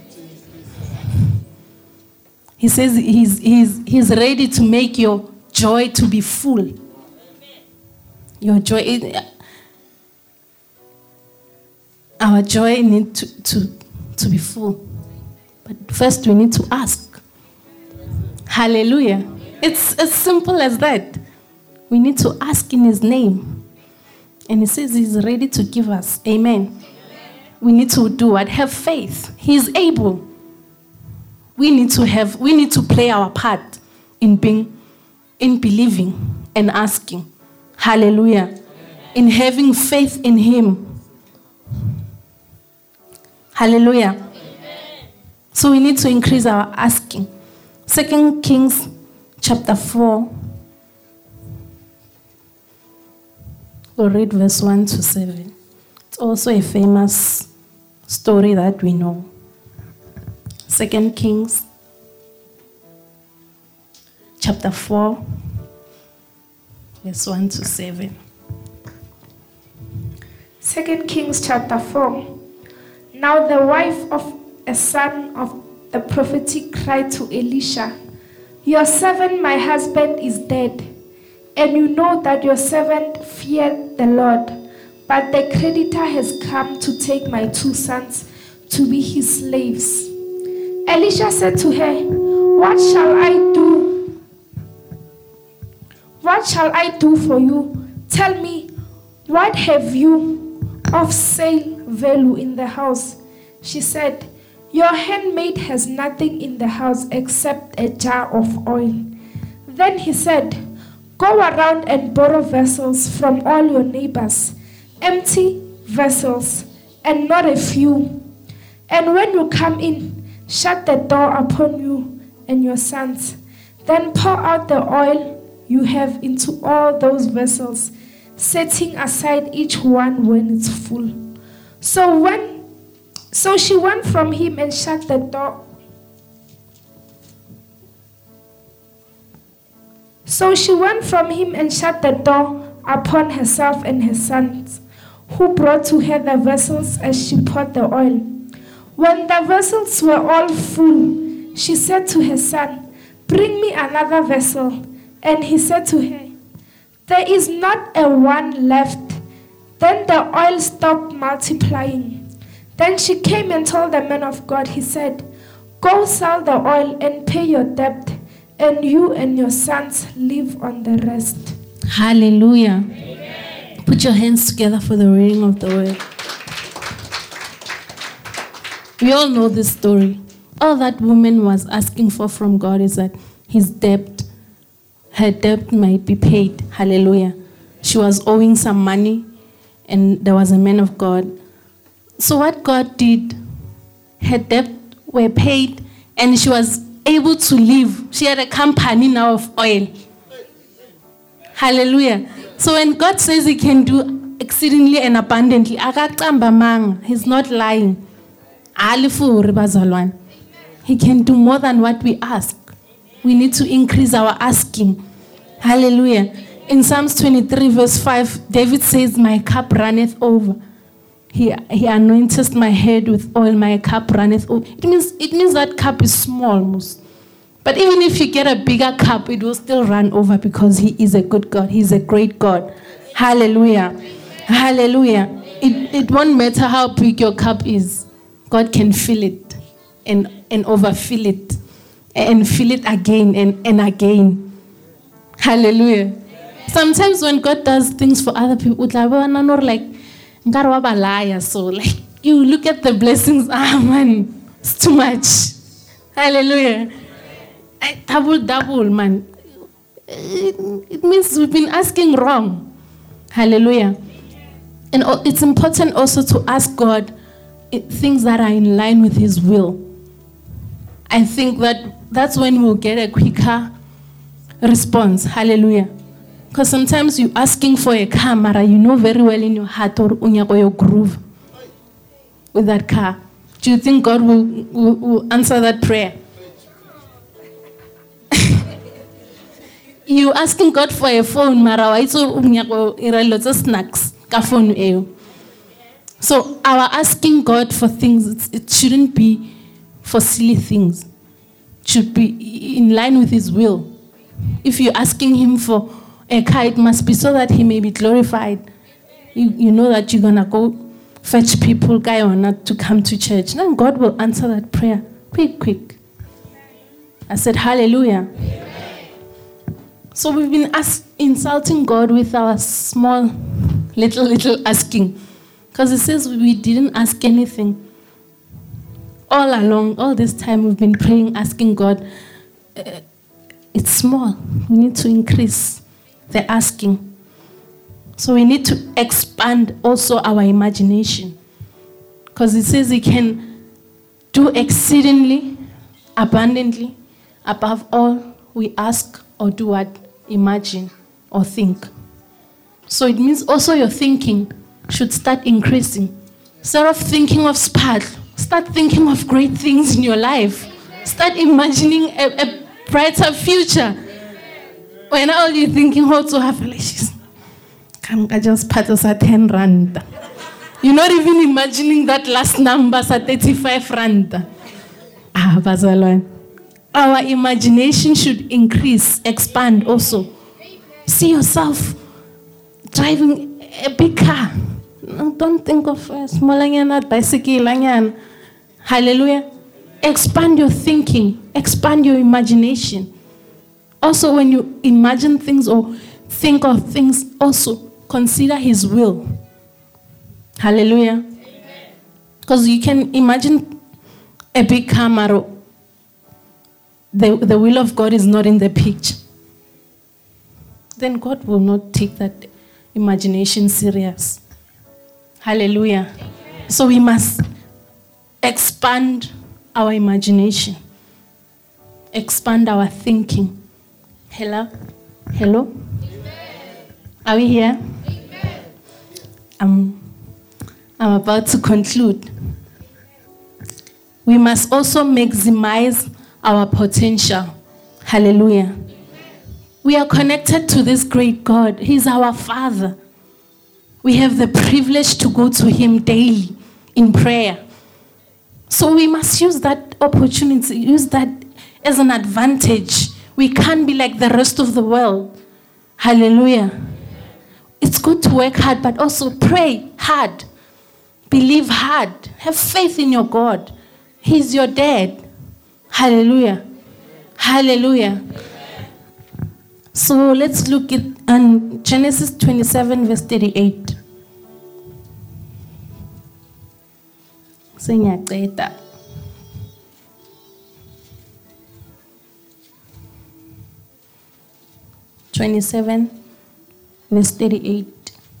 He says he's ready to make your joy to be full. Your joy, our joy needs to be full. But first we need to ask. Hallelujah. It's as simple as that. We need to ask in his name. And he says he's ready to give us. Amen. We need to do what? Have faith. He is able. We need to play our part in believing and asking. Hallelujah. In having faith in him. Hallelujah. So we need to increase our asking. 2 Kings chapter 4. We'll read verse 1 to 7. It's also a famous story that we know. 2 Kings chapter 4, verse 1 to 7. 2 Kings chapter 4. Now the wife of a son of the prophet cried to Elisha, "Your servant, my husband, is dead, and you know that your servant feared the Lord, but the creditor has come to take my 2 sons to be his slaves." Elisha said to her, "What shall I do? What shall I do for you? Tell me, what have you of sale value in the house?" She said, "Your handmaid has nothing in the house except a jar of oil." Then he said, "Go around and borrow vessels from all your neighbors, empty vessels, and not a few. And when you come in, shut the door upon you and your sons. Then pour out the oil you have into all those vessels, setting aside each one when it's full." So she went from him and shut the door. So she went from him and shut the door upon herself and her sons, who brought to her the vessels as she poured the oil. When the vessels were all full, she said to her son, "Bring me another vessel." And he said to her, "There is not a one left." Then the oil stopped multiplying. Then she came and told the man of God. He said, "Go sell the oil and pay your debt, and you and your sons live on the rest." Hallelujah. Amen. Put your hands together for the reading of the word. We all know this story. All that woman was asking for from God is that her debt might be paid. Hallelujah. She was owing some money, and there was a man of God. So what God did, her debt were paid, and she was able to live. She had a company now of oil. Hallelujah. So when God says he can do exceedingly and abundantly, he's not lying. He can do more than what we ask. We need to increase our asking. Hallelujah. In Psalms 23 verse 5, David says, "My cup runneth over. He anointeth my head with oil, my cup runneth over." It means that cup is small, most. But even if you get a bigger cup, it will still run over because he is a good God. He's a great God. Hallelujah. Hallelujah. It won't matter how big your cup is. God can fill it and overfill it and fill it again and again. Hallelujah. Sometimes when God does things for other people, like, so like you look at the blessings, man, it's too much. Hallelujah. Double, man. It means we've been asking wrong. Hallelujah. And it's important also to ask God things that are in line with his will. I think that's when we'll get a quicker response. Hallelujah. Because sometimes you're asking for a car, Mara, you know very well in your heart or your groove with that car. Do you think God will answer that prayer? You asking God for a phone, mara wa itso unyako irelo tse snacks ka phone eo. So our asking God for things, it shouldn't be for silly things. It should be in line with His will. If you're asking Him for a car, it must be so that He may be glorified. You know that you're gonna go fetch people, guy or not, to come to church. Then God will answer that prayer quick. I said, hallelujah. So we've been insulting God with our small, little asking. Because it says we didn't ask anything. All along, all this time we've been praying, asking God. It's small. We need to increase the asking. So we need to expand also our imagination. Because it says He can do exceedingly, abundantly, above all we ask or do what? Imagine or think. So it means also your thinking should start increasing. Instead of thinking of spad, start thinking of great things in your life. Start imagining a brighter future. When all you're thinking how to have relations. I just part us at 10 rand. You're not even imagining that last number at 35 rand. Bazalwan. Our imagination should increase, expand also. See yourself driving a big car. Don't think of a small bicycle. Hallelujah. Expand your thinking. Expand your imagination. Also, when you imagine things or think of things, also consider His will. Hallelujah. Because you can imagine a big camera. The will of God is not in the picture. Then God will not take that imagination serious. Hallelujah. So we must expand our imagination. Expand our thinking. Hello? Are we here? I'm about to conclude. We must also maximize our potential. Hallelujah. We are connected to this great God. He's our Father. We have the privilege to go to Him daily in prayer. So we must use that opportunity, use that as an advantage. We can't be like the rest of the world. Hallelujah. It's good to work hard, but also pray hard. Believe hard. Have faith in your God. He's your dad. Hallelujah. Hallelujah. So let's look at Genesis 27, verse 38. Senyaqeda. Verse 38.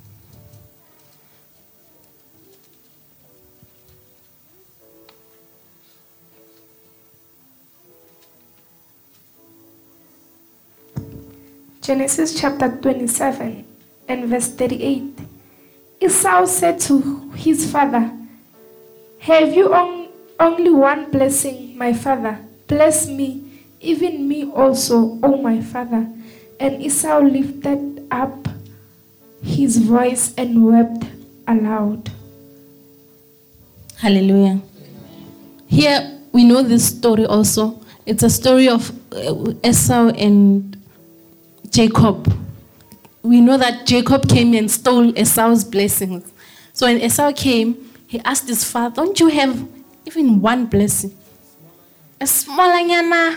Genesis chapter 27 and verse 38. Esau said to his father, "Have you only one blessing, my father? Bless me, even me also, O my father." And Esau lifted up his voice and wept aloud. Hallelujah. Here we know this story also. It's a story of Esau and Jacob. We know that Jacob came and stole Esau's blessings. So when Esau came, he asked his father, "Don't you have even one blessing? A small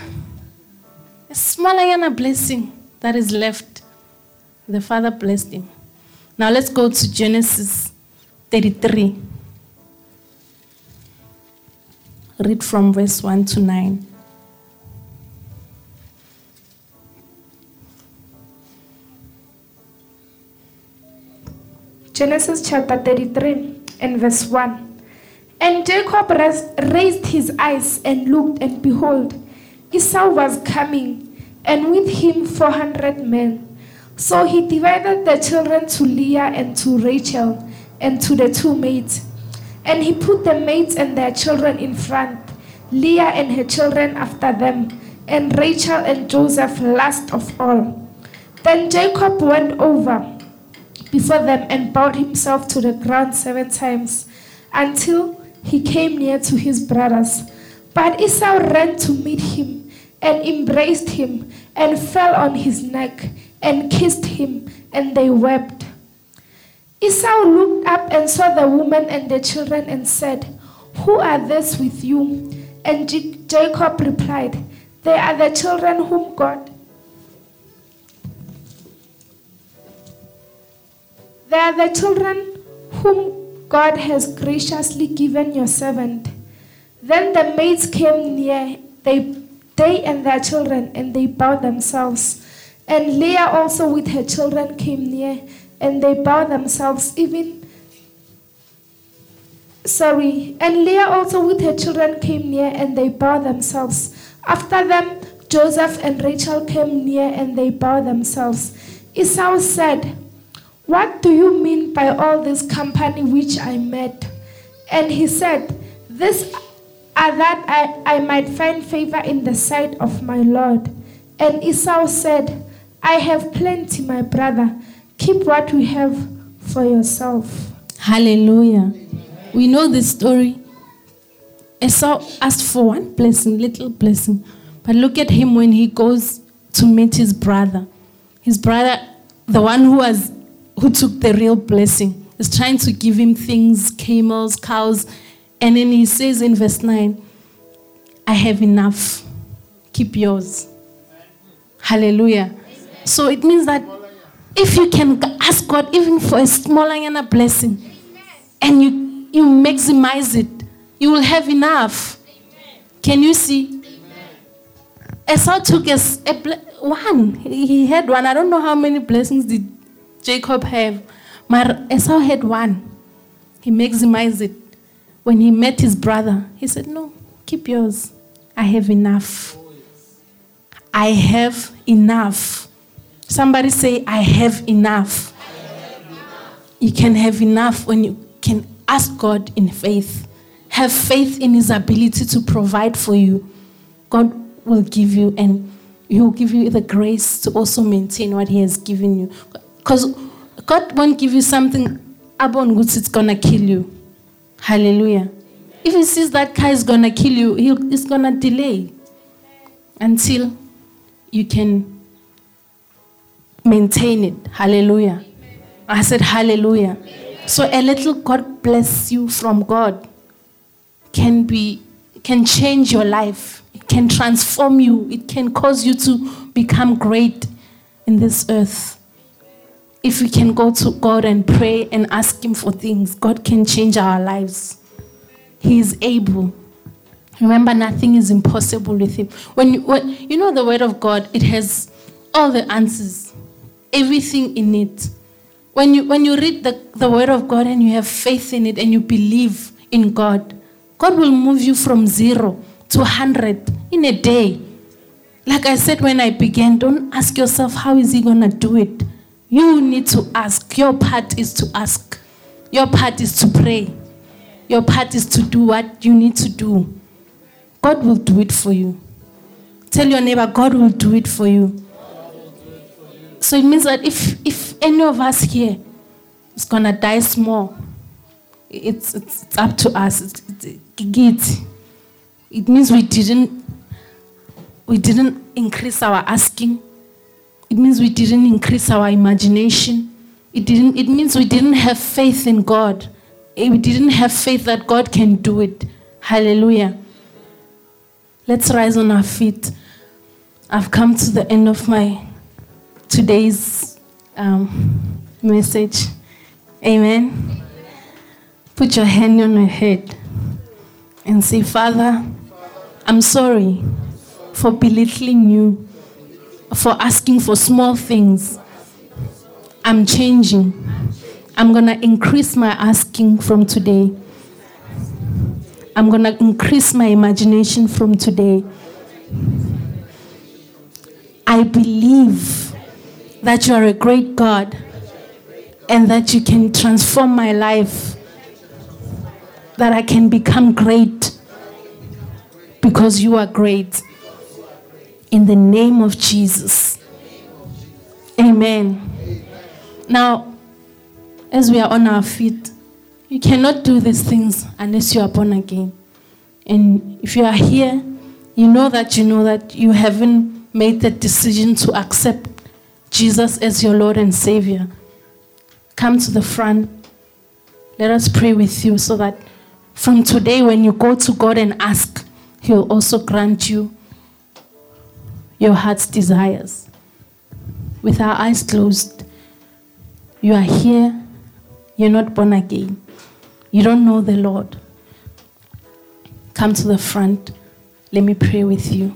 blessing that is left." The father blessed him. Now let's go to Genesis 33. Read from verse 1 to 9. Genesis chapter 33 and verse 1. And Jacob raised his eyes and looked, and behold, Esau was coming, and with him 400 men. So he divided the children to Leah and to Rachel and to the two maids. And he put the maids and their children in front, Leah and her children after them, and Rachel and Joseph last of all. Then Jacob went over before them and bowed himself to the ground 7 times until he came near to his brothers. But Esau ran to meet him and embraced him and fell on his neck and kissed him, and they wept. Esau looked up and saw the woman and the children and said, "Who are these with you?" And Jacob replied, "They are the children whom God has graciously given your servant." Then the maids came near, they and their children, and they bowed themselves. And Leah also with her children came near, and they bowed themselves And Leah also with her children came near, and they bowed themselves. After them, Joseph and Rachel came near, and they bowed themselves. Esau said, "What do you mean by all this company which I met?" And he said, "This are that I might find favor in the sight of my Lord." And Esau said, "I have plenty, my brother. Keep what we have for yourself." Hallelujah. We know this story. Esau asked for one blessing, little blessing. But look at him when he goes to meet his brother. His brother, the one who took the real blessing, is trying to give him things, camels, cows. And then he says in verse 9, "I have enough. Keep yours." Hallelujah. So it means that if you can ask God even for a smaller blessing, and you maximize it, you will have enough. Can you see? Esau took one. He had one. I don't know how many blessings did Jacob have. But Esau had one. He maximized it. When he met his brother, he said, "No, keep yours. I have enough. I have enough." Somebody say, "I have enough." You can have enough when you can ask God in faith. Have faith in His ability to provide for you. God will give you, and He will give you the grace to also maintain what He has given you. Because God won't give you something, it's going to kill you. Hallelujah. If He sees that car is going to kill you, He's going to delay until you can maintain it. Hallelujah. I said hallelujah. So a little God bless you from God can change your life. It can transform you. It can cause you to become great in this earth. If we can go to God and pray and ask Him for things, God can change our lives. He is able. Remember, nothing is impossible with Him. When you know the Word of God, it has all the answers, everything in it. When you read the Word of God and you have faith in it and you believe in God, God will move you from 0 to 100 in a day. Like I said when I began, don't ask yourself, how is He going to do it? You need to ask. Your part is to ask. Your part is to pray. Your part is to do what you need to do. God will do it for you. Tell your neighbor, God will do it for you. So it means that if any of us here is going to die small, it's up to us. It means we didn't increase our asking. It means we didn't increase our imagination. It means we didn't have faith in God. We didn't have faith that God can do it. Hallelujah. Let's rise on our feet. I've come to the end of my today's message. Amen. Put your hand on your head and say, Father, I'm sorry for belittling you, for asking for small things. I'm changing. I'm going to increase my asking from today. I'm going to increase my imagination from today. I believe that you are a great God and that you can transform my life, that I can become great because you are great. In the name of Jesus. Amen. Amen. Now, as we are on our feet, you cannot do these things unless you are born again. And if you are here, you know that you haven't made the decision to accept Jesus as your Lord and Savior. Come to the front. Let us pray with you so that from today when you go to God and ask, He will also grant you your heart's desires. With our eyes closed, you are here, you're not born again. You don't know the Lord. Come to the front. Let me pray with you.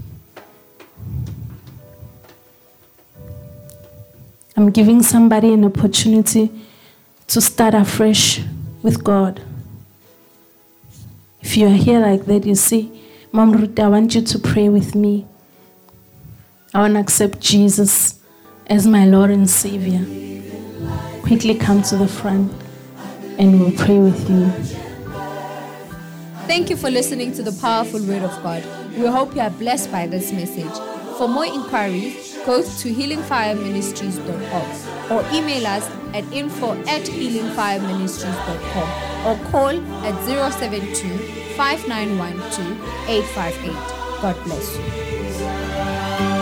I'm giving somebody an opportunity to start afresh with God. If you are here like that, you see, Mom Ruth, I want you to pray with me. I want to accept Jesus as my Lord and Savior. Quickly come to the front and we'll pray with you. Thank you for listening to the powerful word of God. We hope you are blessed by this message. For more inquiries, go to healingfireministries.org or email us at info@healingfireministries.com or call at 072-5912-858. God bless you.